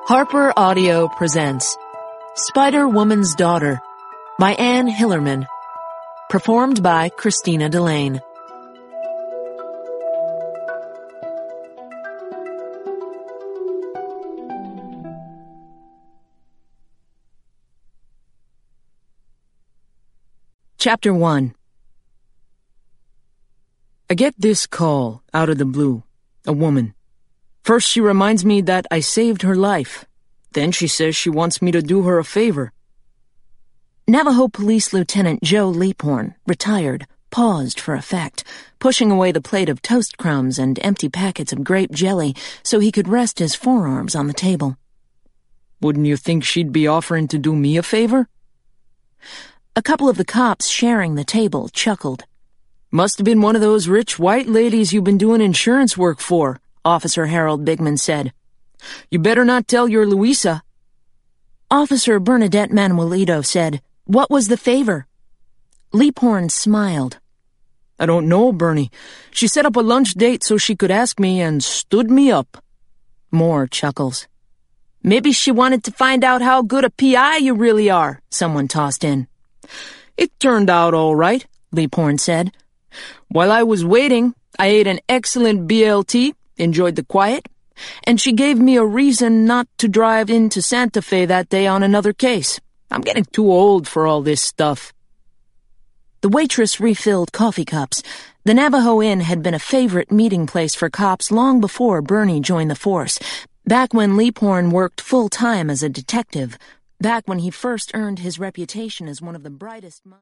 Harper Audio presents Spider-Woman's Daughter by Anne Hillerman, performed by Christina Delane. Chapter 1. I get this call out of the blue. A woman. First she reminds me that I saved her life. Then she says she wants me to do her a favor. Navajo Police Lieutenant Joe Leaphorn, retired, paused for effect, pushing away the plate of toast crumbs and empty packets of grape jelly so he could rest his forearms on the table. Wouldn't you think she'd be offering to do me a favor? A couple of the cops sharing the table chuckled. Must have been one of those rich white ladies you've been doing insurance work for, Officer Harold Bigman said. You better not tell your Louisa. Officer Bernadette Manuelito said, "What was the favor?" Leaphorn smiled. I don't know, Bernie. She set up a lunch date so she could ask me and stood me up. More chuckles. Maybe she wanted to find out how good a PI you really are, someone tossed in. It turned out all right, Leaphorn said. While I was waiting, I ate an excellent BLT, enjoyed the quiet, and she gave me a reason not to drive into Santa Fe that day on another case. I'm getting too old for all this stuff. The waitress refilled coffee cups. The Navajo Inn had been a favorite meeting place for cops long before Bernie joined the force, back when Leaphorn worked full-time as a detective, back when he first earned his reputation as one of the brightest minds.